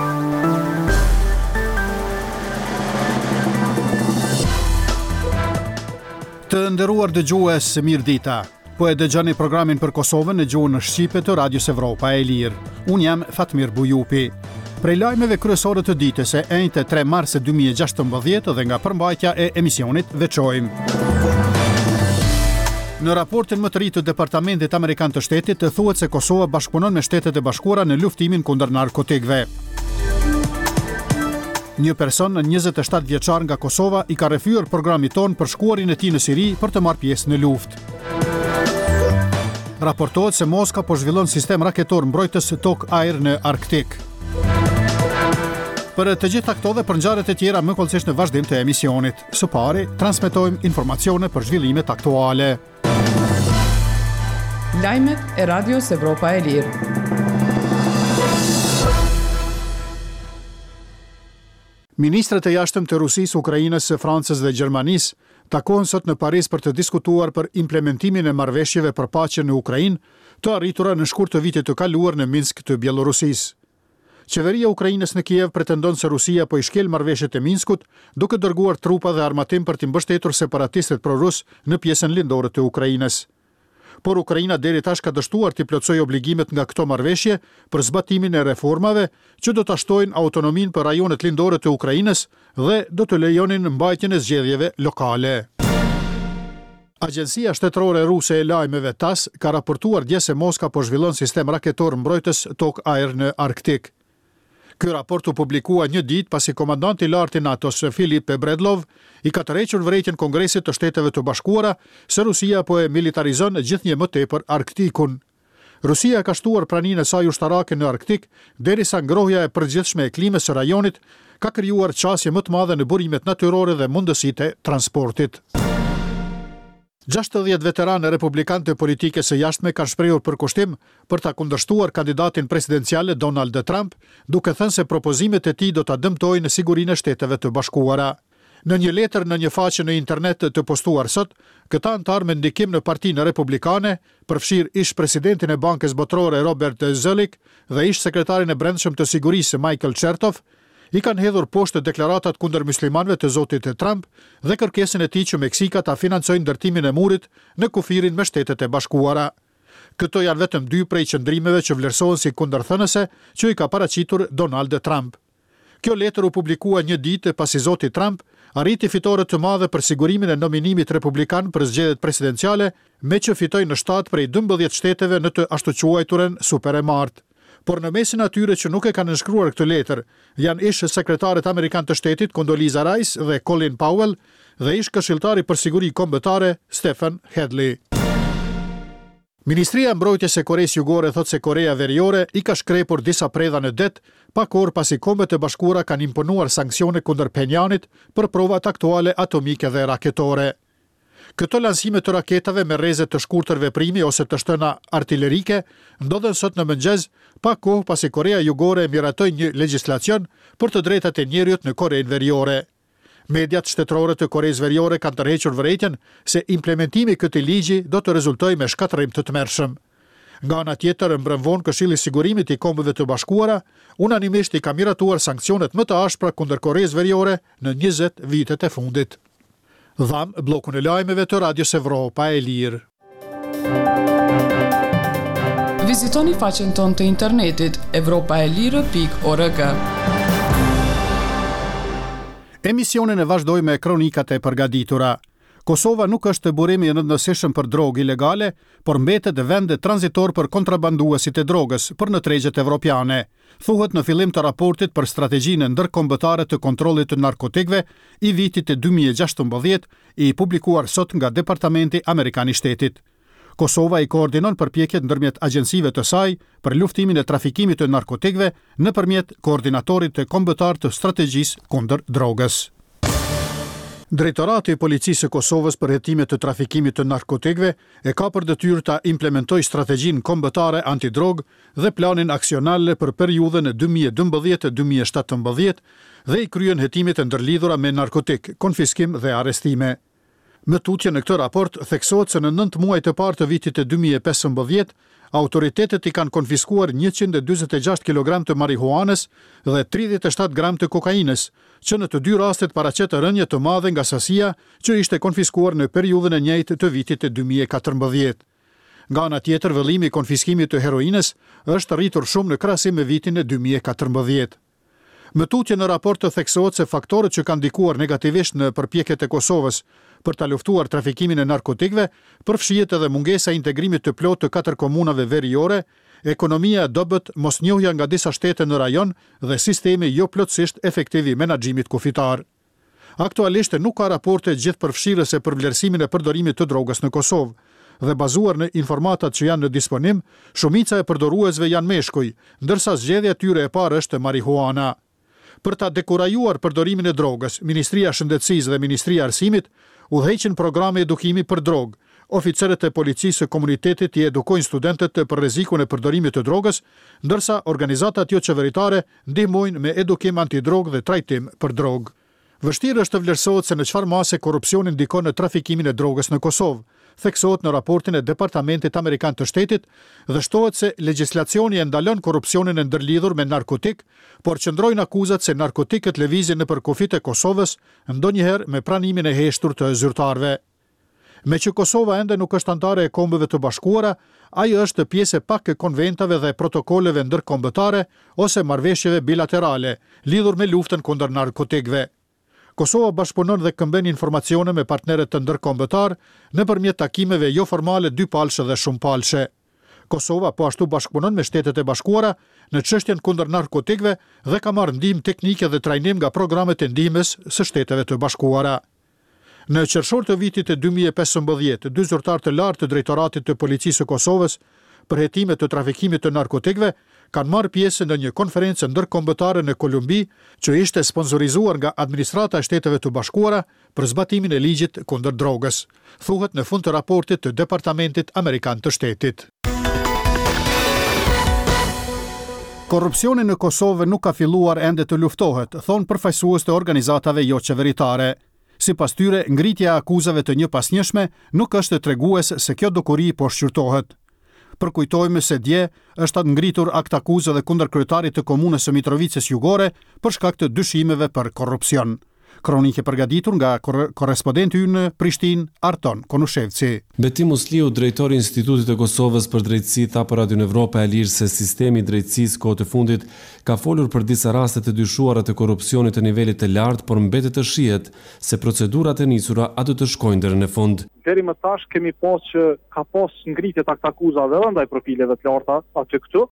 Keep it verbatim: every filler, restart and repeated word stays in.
Të nderuar dëgjues, mirëdita. Po e dëgjoni programin për Kosovën në gjuhën shqipe të Radios Evropa e Lirë. Unë jam Fatmir Bujupi. Prej lajmeve kryesore të ditës e enjte tre mars dy mijë e gjashtëmbëdhjetë dhe nga përmbajtja e emisionit veçojmë. Në raportin më të ri të Departamentit Amerikan të Shtetit të thuhet se Kosova bashkëpunon me Shtetet e Bashkuara në luftimin kundër narkotikëve. Një person në njëzet e shtatë vjeçar nga Kosova i ka refyer programin ton për shkuarin e tij në Siri për të marrë pjesë në luftë. Raportohet se Moska po zhvillon sistem raketor mbrojtës tok-ajër në Arktik. Për të gjitha këto dhe për ngjarjet e tjera më kollësisht në vazhdim të emisionit. Së pari, transmetojmë informacione për zhvillimet aktuale. Lajmet e Radios Evropa e Lirë. Ministrat e jashtëm të Rusisë, Ukrainës, Francës dhe Gjermanisë takohen sot në Paris për të diskutuar për implementimin e marrëveshjeve për paqe në Ukrainë, të arritura në shkurt të vitit të kaluar në Minsk të Bielorusisë. Qeveria e Ukrainës në Kiev pretendon se Rusia po i shkel marrëveshjet e Minskut, duke dërguar trupa dhe armatim për të mbështetur separatistët prorus në pjesën lindore të Ukrainës. Por Ukraina deri tash ka dështuar të plotësojë obligimet nga këto marrëveshje për zbatimin e reformave që do ta shtojnë autonominë për rajonet lindore të Ukrainës dhe do të lejonin mbajtjen e zgjedhjeve lokale. Agjencia shtetërore ruse e lajmeve TASS ka raportuar dje se Moska po zhvillon sistem raketor mbrojtës tok-ajër në Arktik. Ky raport u publikua një ditë pasi komandanti i lartë i NATO-s Filip Bredlov i ka tërhequr vërejtjen Kongresit të Shteteve të Bashkuara se Rusia po e militarizon gjithnjë më tepër Arktikun. Rusia ka shtuar praninë e saj ushtarake në Arktik, derisa ngrohja e përgjithshme e klimës së rajonit ka krijuar qasje më të madhe në burimet natyrore dhe mundësitë e transportit. gjashtëdhjetë veteranë republikanë të politikës së jashtme kanë shprehur përkushtim për ta kundërshtuar kandidatin presidencial Donald Trump, duke thënë se propozimet e tij do ta dëmtojnë sigurinë e Shteteve të Bashkuara. Në një letër në një faqe në internet të postuar sot, këta antar me ndikim në Partinë Republikane, përfshir ish presidentin e Bankës Botërore Robert Zoellick dhe ish sekretarin e brendshëm të sigurisë Michael Chertoff, i kanë hedhur poshtë deklaratat kundër muslimanëve të zotit Trump dhe kërkesën e tij që Meksika ta financojë ndërtimin e murit në kufirin me Shtetet e Bashkuara. Këto janë vetëm dy prej qëndrimeve që vlerësohen si kundërthënëse që i ka paraqitur Donald Trump. Kjo letër u publikua një ditë pasi zoti Trump arriti fitore të madhe për sigurimin e nominimit republikan për zgjedhjet presidenciale, me që fitoi në shtatë prej dymbëdhjetë shteteve në të ashtu quajturën super e martë. Por në mesin atyre që nuk e kanë nënshkruar këtë letër, janë ish sekretarët Amerikan të Shtetit Condoleezza Rice dhe Colin Powell dhe ish këshilltari për siguri kombëtare Stephen Hadley. Ministria e Mbrojtjes e Koreas Jugore thot se Korea Veriore i ka shkrepur disa predha në det, pa kohë pasi Kombet e Bashkuara kanë imponuar sanksione kundër Pjenjanit për provat aktuale atomike dhe raketore. Këto lansime të raketave me rreze të shkurtër veprimi ose të shtëna artillerike ndodhen sot në mëngjes, pa kohë pasi Korea Jugore miratoi një legjislacion për të drejtat e njerëzit në Korenë Veriore. Mediat shtetërore të Koreas Veriore kanë tërhequr vërejtjen se implementimi i këtij ligji do të rezultojë me shkatërrim të tmerrshëm. Nga ana tjetër, mbrëmvon Këshilli i Sigurimit i Kombeve të Bashkuara unanimisht i ka miratuar sanksionet më të ashpra kundër Koreas Veriore në njëzet vitet e fundit. Dham blokun e lajmeve të Radios Evropa e Lirë. Vizitoni faqen tonë të internetit evropaelire pikë org. Emisionin e vazhdoj me kronikat e përgatitura. Kosova nuk është të burimi i rëndësishëm për drogë ilegale, por mbetet vend tranzitor për kontrabanduesit e drogës për në tregjet evropiane. Thuhet në fillim të raportit për strategjinë ndërkombëtare të kontrollit të narkotikëve i vitit të dy mijë e gjashtëmbëdhjetë, i publikuar sot nga Departamenti Amerikan i Shtetit. Kosova i koordinon përpjekjet ndërmjet agjencive të saj për luftimin e trafikimit të narkotikëve nëpërmjet koordinatorit të kombëtar të strategjisë kundër drogës. Drejtorati i Policisë së Kosovës për hetimet të trafikimit të narkotikëve e ka për detyrë ta implementojë strategjinë kombëtare antidrog dhe planin aksional për periudhën dy mijë e dymbëdhjetë deri dy mijë e shtatëmbëdhjetë dhe i kryen hetimet e ndërlidhura me narkotik, konfiskim dhe arrestime. Më tutje në këtë raport theksohet se në nëntë muajt e parë të vitit e dy mijë e pesëmbëdhjetë, autoritetet i kanë konfiskuar njëqind e dyzet e gjashtë kilogram të marihuanës dhe tridhjetë e shtatë gram të kokainës, që në të dy rastet paraqet rënje të madhe nga sasia që ishte konfiskuar në periudhën e njëjtë të vitit e dy mijë e katërmbëdhjetë. Nga ana tjetër, vëllimi i konfiskimit të heroinës është rritur shumë në krahasim me vitin e dy mijë e katërmbëdhjetë. Më tutje në raport të theksohet se faktorët që kanë ndikuar negativisht në përpjekjet e Kosovës për ta luftuar trafikimin e narkotikëve përfshihet edhe mungesa e integrimit të plotë të katër komunave veriore, ekonomia e dobët, mosnjohja nga disa shtete në rajon dhe sistemi jo plotësisht efektiv i menaxhimit kufitar. Aktualisht nuk ka raporte gjithëpërfshirëse për vlerësimin e përdorimit të drogës në Kosovë dhe bazuar në informatat që janë në disponim, shumica e përdoruesve janë meshkuj, ndërsa zgjedhja e tyre e parë është marihuana. Për ta dekurajuar përdorimin e drogës, Ministria e Shëndetësisë dhe Ministria e Arsimit udhëheqin programe edukimi për drogë. Oficerët e policisë së komunitetit i edukojnë studentët për rrezikun e përdorimit të drogës, ndërsa organizatat jo qeveritare ndihmojnë me edukim antidrogë dhe trajtim për drogë. Vështirë është të vlerësohet se në çfarë mase korrupsioni ndikon në trafikimin e drogës në Kosovë, theksohet në raportin e Departamentit Amerikan të Shtetit dhe shtohet se legjislacioni e ndalon korrupsionin e ndërlidhur me narkotik, por qëndrojnë akuzat se narkotikët lëvizin nëpër kufit e Kosovës, ndonjëherë me pranimin e heshtur të zyrtarëve. Me që Kosova ende nuk është antare e Kombeve të Bashkuara, ajo është pjesë e pak e konventave dhe protokolleve ndërkombëtare ose marrëveshjeve bilaterale lidhur me luftën kundër narkotikëve. Kosova bashkëpunon dhe këmben informacione me partnerët të ndërkombëtar nëpërmjet takimeve jo formale dypalshe dhe shumëpalshe. Kosova po ashtu bashkëpunon me Shtetet e Bashkuara në çështjen kundër narkotikëve dhe ka marrë ndihmë teknike dhe trajnim nga programet e ndihmës së Shteteve të Bashkuara. Në qershor të vitit e dy mijë e pesëmbëdhjetë, dy zyrtarë të lartë të Drejtoratit të Policisë së Kosovës për hetimet të trafikimit të narkotikëve kanë marrë pjesë në një konferencë ndërkombëtare në Kolumbi që ishte sponsorizuar nga Administrata e Shteteve të Bashkuara për zbatimin e ligjit kundër drogës, thuhet në fund të raportit të Departamentit Amerikan të Shtetit. Korrupsioni në Kosovë nuk ka filluar ende të luftohet, thonë përfaqësues të organizatave jo qeveritare. Sipas tyre, ngritja e akuzave të njëpasnjëshme nuk është tregues se kjo dukuri po shqyrtohet. Përkujtojmë se dje është ngritur akt akuzë dhe kundër kryetarit të komunës së Mitrovicës Jugore për shkak të dyshimeve për korrupsion. Kronikë përgatitur nga kor- korrespondenti ynë në Prishtinë, Arton Konushevci. Beti Musliu, drejtori i Institutit të Kosovës për Drejtësi, tha për Radion Evropa e Lirë se sistemi i drejtësisë kohë të fundit ka folur për disa raste të dyshuara të korrupsionit të nivelit të lartë, por mbetet të shihet se procedurat e nisura aty të shkojnë deri në fund. Deri më tash kemi pas që ka pas ngritje të akuzave ndaj profileve të larta aty këtu,